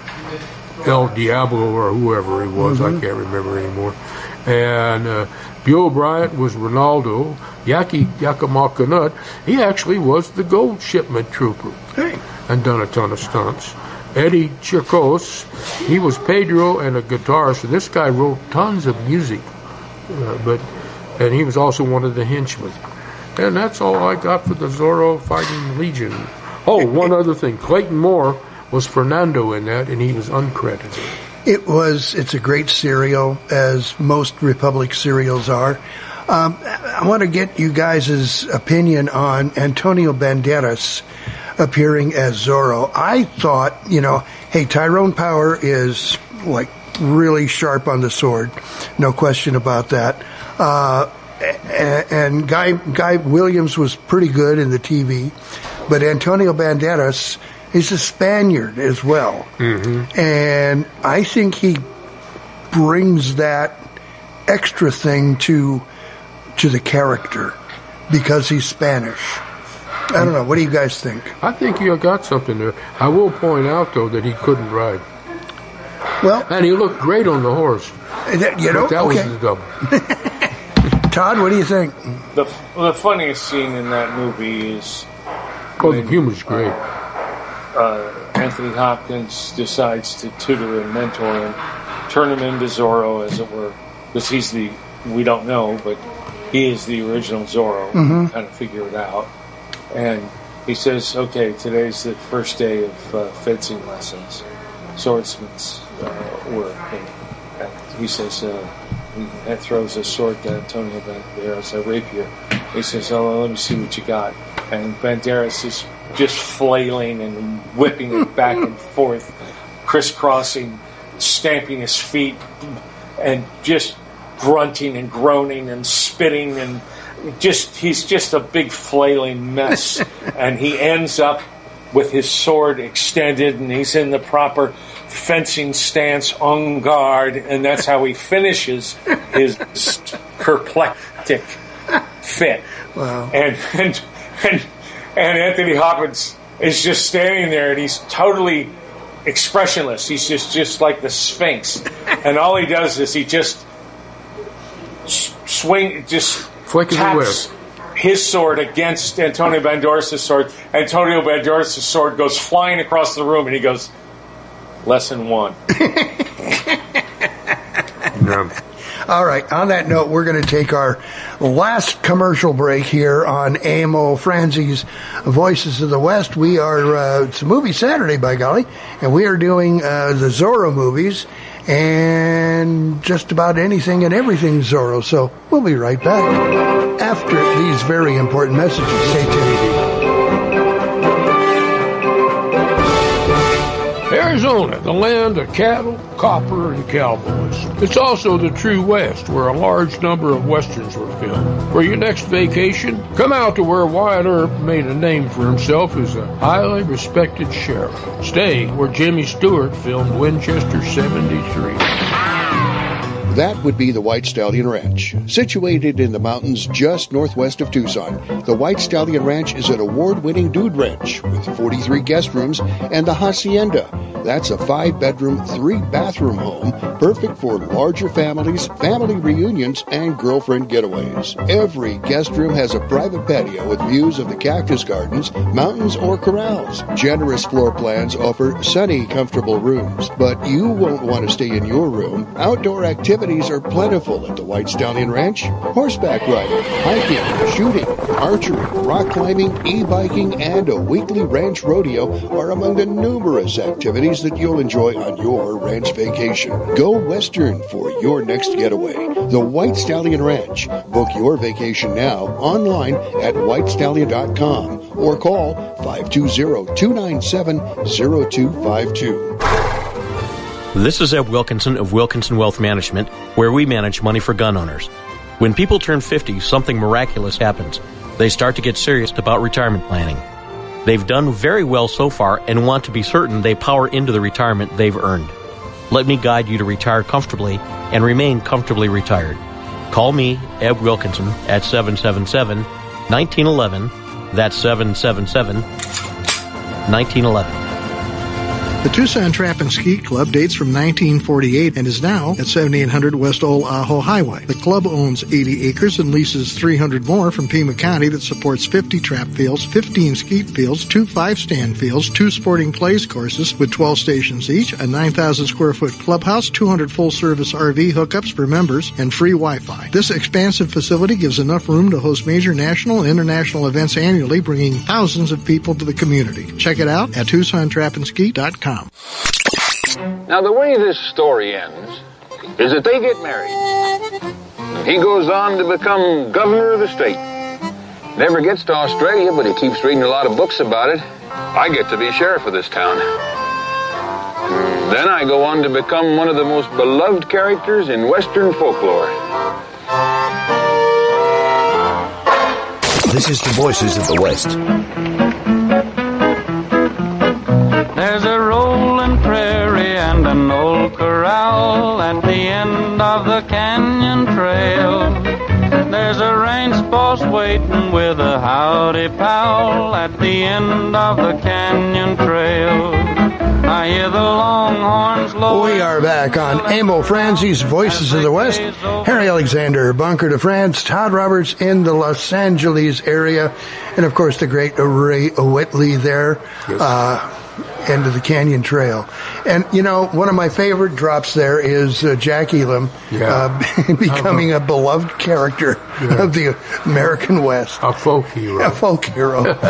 El Diablo or whoever he was. Mm-hmm. I can't remember anymore. And uh, Bill Bryant was Ronaldo. Yaki Yakamakanut, he actually was the gold shipment trooper. Hey. And done a ton of stunts. Eddie Chicos, he was Pedro and a guitarist. So this guy wrote tons of music, uh, but and he was also one of the henchmen. And that's all I got for the Zorro Fighting Legion. Oh, one other thing. Clayton Moore was Fernando in that, and he was uncredited. It was, it's a great serial, as most Republic serials are. Um, I want to get you guys' opinion on Antonio Banderas appearing as Zorro. I thought, you know, hey, Tyrone Power is, like, really sharp on the sword. No question about that. Uh, and Guy, Guy Williams was pretty good in the T V. But Antonio Banderas is a Spaniard as well. Mm-hmm. And I think he brings that extra thing to to the character because he's Spanish. I don't know. What do you guys think? I think you got something there. I will point out, though, that he couldn't ride. Well, and he looked great on the horse. That, you know, but that okay. was the double. Todd, what do you think? The the funniest scene in that movie is... Oh, the humor's great. Uh, Anthony Hopkins decides to tutor and mentor him, turn him into Zorro, as it were, because he's the... We don't know, but he is the original Zorro. Mm-hmm. Kind of figure it out. And he says, okay, today's the first day of uh, fencing lessons, swordsman's uh, work. And, and he says, uh, he throws a sword to Antonio Banderas, a rapier. He says, oh, let me see what you got. And Banderas is just flailing and whipping it back and forth, crisscrossing, stamping his feet, and just grunting and groaning and spitting, and just he's just a big flailing mess. And he ends up with his sword extended, and he's in the proper fencing stance, en garde, and that's how he finishes his perplectic fit. Wow. And and and and Anthony Hopkins is just standing there, and he's totally expressionless. He's just just like the Sphinx, and all he does is he just swing, just Flicking taps his sword against Antonio Banderas' sword. Antonio Banderas' sword goes flying across the room, and he goes, lesson one. No. All right. On that note, we're going to take our last commercial break here on A M O Franzi's Voices of the West. We are, uh, it's a movie Saturday, by golly, and we are doing uh, the Zorro movies and just about anything and everything Zorro. So we'll be right back after these very important messages. Stay tuned. Arizona, the land of cattle, copper, and cowboys. It's also the true West, where a large number of Westerns were filmed. For your next vacation, come out to where Wyatt Earp made a name for himself as a highly respected sheriff. Stay where Jimmy Stewart filmed Winchester seventy-three. That would be the White Stallion Ranch. Situated in the mountains just northwest of Tucson, the White Stallion Ranch is an award-winning dude ranch with forty-three guest rooms and the Hacienda. That's a five-bedroom, three-bathroom home, perfect for larger families, family reunions, and girlfriend getaways. Every guest room has a private patio with views of the cactus gardens, mountains, or corrals. Generous floor plans offer sunny, comfortable rooms, but you won't want to stay in your room. Outdoor activities are plentiful at the White Stallion Ranch. Horseback riding, hiking, shooting, archery, rock climbing, e-biking, and a weekly ranch rodeo are among the numerous activities that you'll enjoy on your ranch vacation. Go Western for your next getaway. The White Stallion Ranch. Book your vacation now online at white stallion dot com or call five two zero, two nine seven, zero two five two. This is Ed Wilkinson of Wilkinson Wealth Management, where we manage money for gun owners. When people turn fifty, something miraculous happens. They start to get serious about retirement planning. They've done very well so far and want to be certain they power into the retirement they've earned. Let me guide you to retire comfortably and remain comfortably retired. Call me, Ed Wilkinson, at seven seven seven, one nine one one. That's seven seven seven, one nine one one. The Tucson Trap and Ski Club dates from nineteen forty-eight and is now at seventy-eight hundred West Old Ajo Highway. The club owns eighty acres and leases three hundred more from Pima County that supports fifty trap fields, fifteen skeet fields, two five-stand fields, two sporting clays courses with twelve stations each, a nine thousand square foot clubhouse, two hundred full-service R V hookups for members, and free Wi-Fi. This expansive facility gives enough room to host major national and international events annually, bringing thousands of people to the community. Check it out at Tucson Trap and Ski dot com. Now, the way this story ends is that they get married. And he goes on to become governor of the state. Never gets to Australia, but he keeps reading a lot of books about it. I get to be sheriff of this town. And then I go on to become one of the most beloved characters in Western folklore. This is the Voices of the West. There's a rolling prairie and an old corral at the end of the canyon trail. There's a range boss waiting with a howdy pal at the end of the canyon trail. I hear the longhorns low. We are back on Amo Franzi's Voices of the West. Harry Alexander, Bunker de France, Todd Roberts in the Los Angeles area, and of course the great Ray Whitley there. Yes. Uh, end of the Canyon Trail. And, you know, one of my favorite drops there is uh, Jack Elam yeah. uh, becoming a beloved character yeah. of the American West. A folk hero. A folk hero. All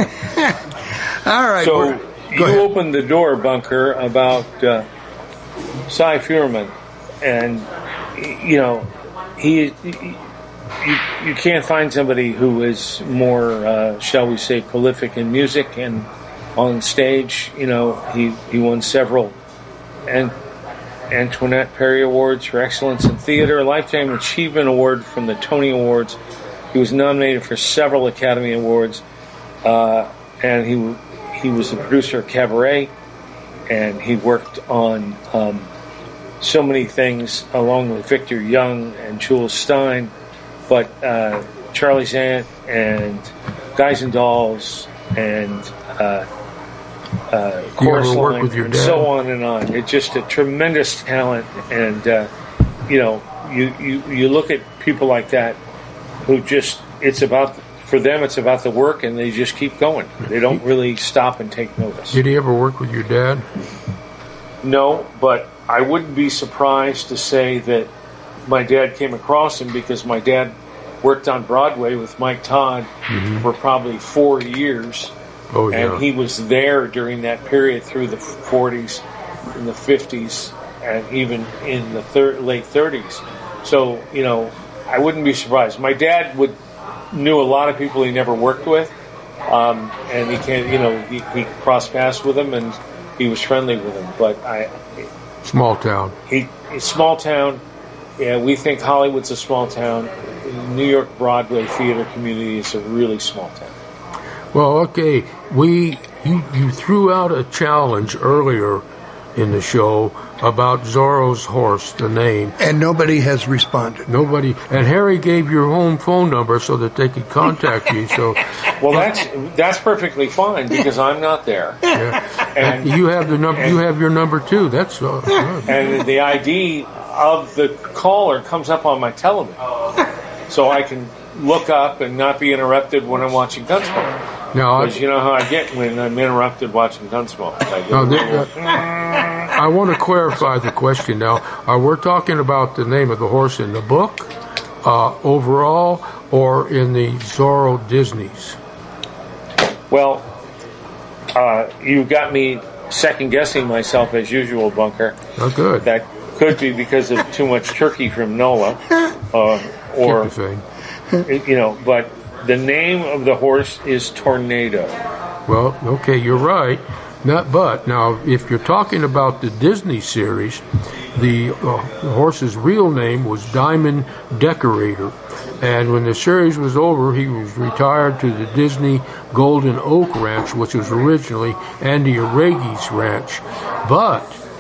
right. So you ahead. opened the door, Bunker, about uh, Cy Feuerman. And, you know, he... he You, you can't find somebody who is more, uh, shall we say, prolific in music and on stage. You know, he, he won several An- Antoinette Perry Awards for Excellence in Theater, a Lifetime Achievement Award from the Tony Awards. He was nominated for several Academy Awards, uh, and he he was the producer of Cabaret, and he worked on um, so many things along with Victor Young and Jules Stein. But uh, Charlie's Aunt and Guys and Dolls and uh, uh, Chorus Line and so on and on. It's just a tremendous talent, and uh, you know, you, you you look at people like that who just it's about for them it's about the work, and they just keep going. They don't really stop and take notice. Did he ever work with your dad? No, but I wouldn't be surprised to say that my dad came across him because my dad worked on Broadway with Mike Todd mm-hmm. for probably four years. Oh, yeah. And he was there during that period through the forties and the fifties and even in the thir- late thirties. So, you know, I wouldn't be surprised. My dad would knew a lot of people he never worked with, um, and he can, you know, he, he crossed paths with them and he was friendly with them. But I, small town. He, small town. Yeah, we think Hollywood's a small town. New York Broadway theater community is a really small town. Well, okay, we you, you threw out a challenge earlier in the show about Zorro's horse, the name. And nobody has responded. Nobody. And Harry gave your home phone number so that they could contact you. So, well, that's that's perfectly fine because I'm not there. Yeah. And, and you have the number. You have your number too. That's uh, good. And the I D of the caller comes up on my television, so I can look up and not be interrupted when I'm watching Gunsmoke. Now, because you know how I get when I'm interrupted watching Gunsmoke. I, now, uh, I want to clarify the question now. Uh, we're talking about the name of the horse in the book, uh, overall, or in the Zorro Disneys? Well, uh, you got me second-guessing myself as usual, Bunker. Oh, good. That could be because of too much turkey from Nola, uh, or you know. But the name of the horse is Tornado. Well, okay, you're right. Not, but now, if you're talking about the Disney series, the, uh, the horse's real name was Diamond Decorator. And when the series was over, he was retired to the Disney Golden Oak Ranch, which was originally Andy Aragi's ranch. But,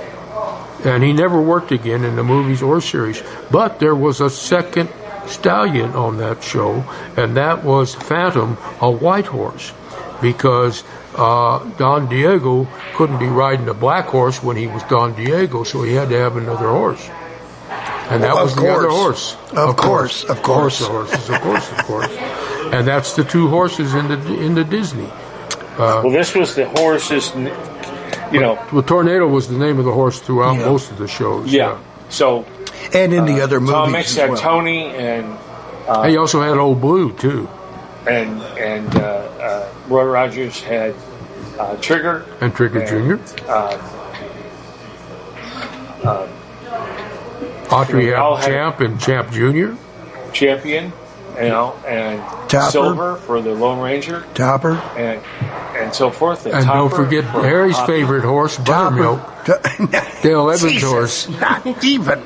and he never worked again in the movies or series, but there was a second stallion on that show, and that was Phantom, a white horse, because uh, Don Diego couldn't be riding a black horse when he was Don Diego, so he had to have another horse. And that Well, was of the other course. horse. Of course, of course. The horses, of course, of course. And that's the two horses in the in the Disney. Uh, Well, this was the horses, you know. well, Tornado was the name of the horse throughout Yeah. most of the shows. Yeah. So. And in the uh, other Tom movies Mix as had well. Tony and. Uh, He also had Old Blue too, and and uh, uh, Roy Rogers had uh, Trigger and Trigger and, Junior Uh, uh, Autry they all had had- Champ and Champ Junior Champion, you know, and Topper. Silver for the Lone Ranger, Topper. and and so forth. And don't Topper forget for Harry's Hoppy. favorite horse, Buttermilk. Dale Evans' Jesus, horse. Not even.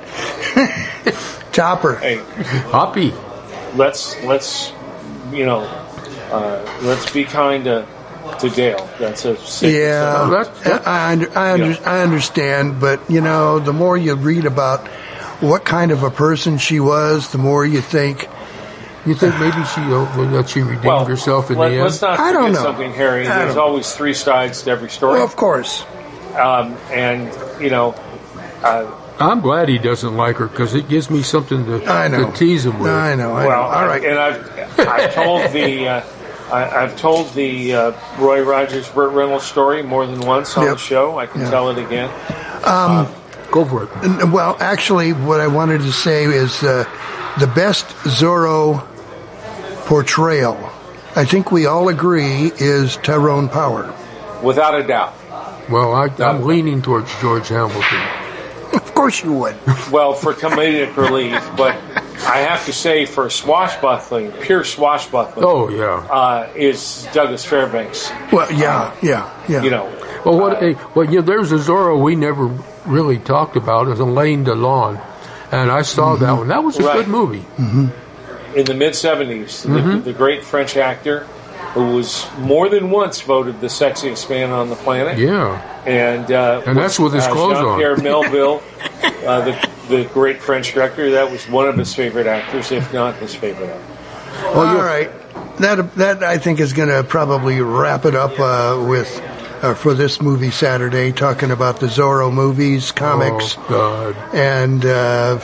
Topper. Hey, Hoppy. let's let's you know, uh, let's be kind to to Dale. That's a Yeah, I, under, I, under, I understand, but you know, the more you read about what kind of a person she was, the more you think. You think maybe she uh, that she redeemed Well, herself in let, the end? let's not I forget don't know. something, Harry. I There's don't- always three sides to every story. Well, of course. Um, and you know, uh, I'm glad he doesn't like her because it gives me something to, I know. to tease him with. I know. I well, know. All right. and I've I've told the uh, I, I've told the uh, Roy Rogers Burt Reynolds story more than once on Yep. the show. I can Yeah. tell it again. Um, Go for it. N- Well, actually, what I wanted to say is uh, the best Zorro portrayal, I think we all agree, is Tyrone Power. Without a doubt. Well, I, I'm leaning towards George Hamilton. Of course you would. Well, for comedic relief, but I have to say, for swashbuckling, pure swashbuckling, Oh, yeah. uh, is Douglas Fairbanks. Well, yeah, yeah, yeah. You know, Well, what? hey, well, you know, there's a Zorro we never really talked about. Is Alain Delon, and I saw that one. That was a Right. good movie. in the mid seventies, Mhm. the, the great French actor who was more than once voted the sexiest man on the planet. Yeah, And uh, And that's with his uh, clothes on. Jean-Pierre Melville, uh, the, the great French director, that was one of his favorite actors, if not his favorite actor. All right. That, that I think is going to probably wrap it up uh, with uh, for this movie Saturday, talking about the Zorro movies, comics, Oh, God. and uh,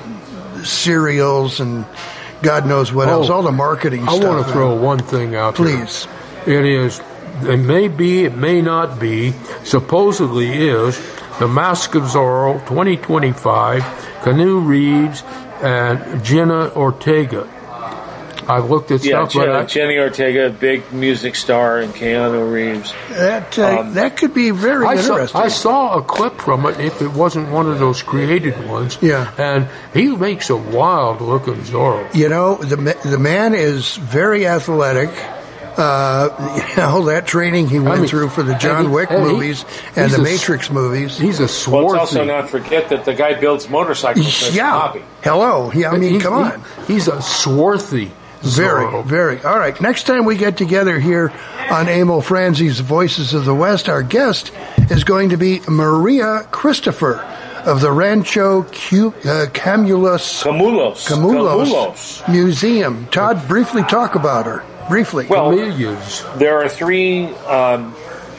serials, and God knows what Oh, else, all the marketing I stuff. want to throw one thing out Please. there. It is, it may be, it may not be, supposedly is, The Mask of Zorro twenty twenty-five, Keanu Reeves, and Jenna Ortega. I've looked at Yeah, stuff, but Jen, I, Jenny Ortega, big music star, and Keanu Reeves. That uh, Um, that could be very I saw, interesting. I saw a clip from it, if it wasn't one of those created ones. Yeah. And he makes a wild looking Zorro. You know, the ma- the man is very athletic. Uh, you know, that training he went I mean, through for the and John he- Wick and he- movies and he's the a- Matrix movies. He's a Well, swarthy. let's also not forget that the guy builds motorcycles as a Yeah. hobby. Hello. Yeah, I mean, He- come he- on. He's a swarthy Very, Zorro. very. All right. Next time we get together here on Emil Franzi's Voices of the West, our guest is going to be Maria Christopher of the Rancho Cu- uh, Camulus Camulos. Camulos Camulos. Museum. Todd, briefly talk about her. Briefly. Well, Camellias. there are three um,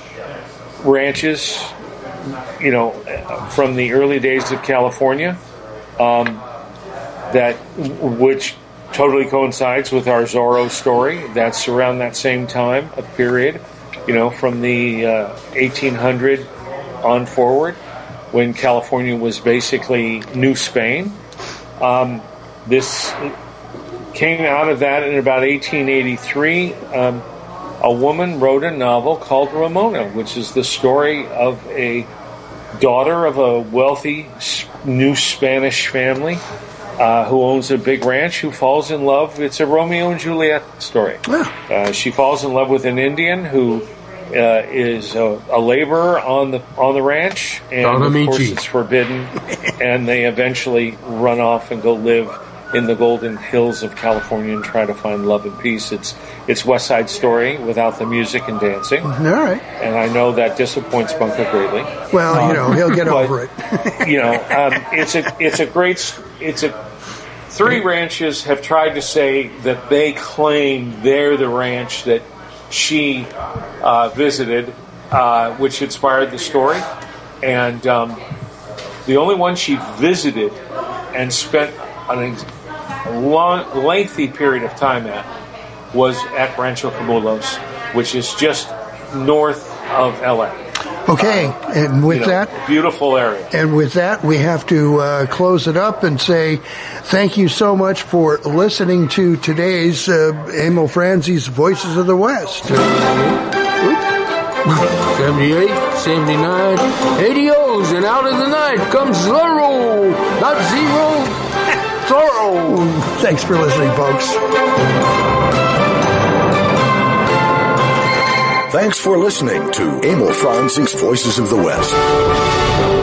ranches, you know, from the early days of California, um, that which totally coincides with our Zorro story. That's around that same time, a period, you know, from the uh, eighteen hundred on forward, when California was basically New Spain. Um, this came out of that in about eighteen eighty-three. Um, a woman wrote a novel called Ramona, which is the story of a daughter of a wealthy S- New Spanish family uh, who owns a big ranch, who falls in love. It's a Romeo and Juliet story. Uh, she falls in love with an Indian who uh, is a, a laborer on the on the ranch, and Don of course Amici. it's forbidden. And they eventually run off and go live in the golden hills of California and try to find love and peace. It's it's West Side Story without the music and dancing. All right. And I know that disappoints Bunker greatly. Well, you know, he'll get But, over it. You know, um, it's a it's a great s- it's a three ranches have tried to say that they claim they're the ranch that she uh, visited, uh, which inspired the story. And um, the only one she visited and spent an long, lengthy period of time at was at Rancho Camulos, which is just north of L A. Okay, and with you know, that, beautiful area. And with that, we have to uh, close it up and say thank you so much for listening to today's uh, Emil Franzi's Voices of the West. seventy-eight, seventy-nine, eighty O's, and out of the night comes Zorro, not zero, Zorro. Thanks for listening, folks. Thanks for listening to Emil Franzi's Voices of the West.